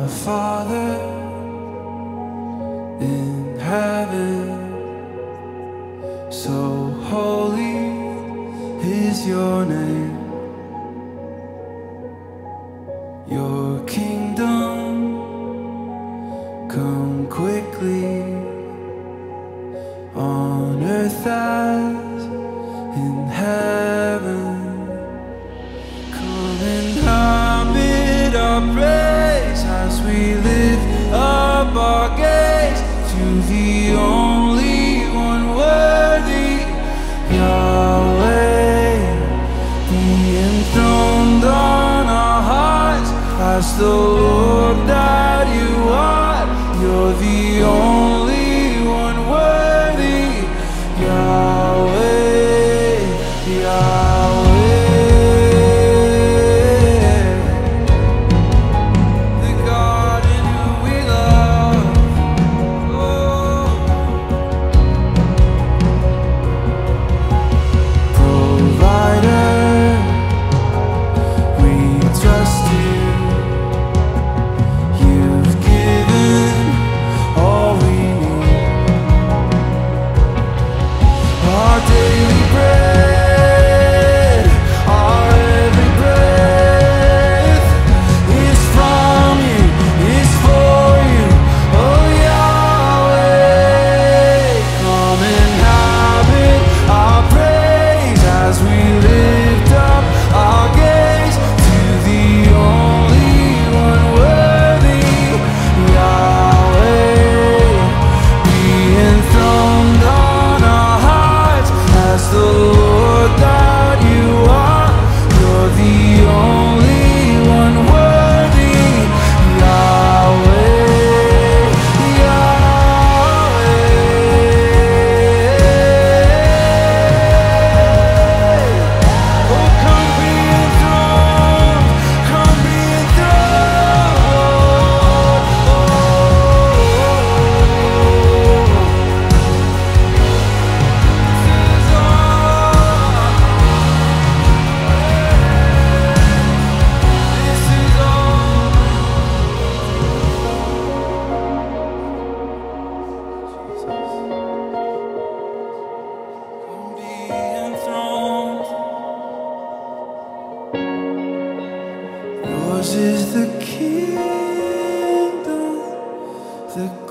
Our Father in heaven, so holy is your name. Your kingdom come quickly, on earth as in heaven. Come inhabit our praise as we lift up our gaze to the only one worthy, Yahweh. Be enthroned on our hearts as the Lord that you are. You're the only one worthy, Yahweh, Yahweh. The God in whom we love, oh. Provider, we trust you. You've given all we need. Our daily bread, our every breath is from you, is for you, oh Yahweh. Come inhabit our praise as we lift up our gaze to the only one worthy, Yahweh. Be enthroned on our hearts as the Lord that you are. You're the only one worthy, Yahweh, Yahweh. Oh, come be enthroned, come be enthroned. This is all. Come be enthroned. Yours is the kingdom, the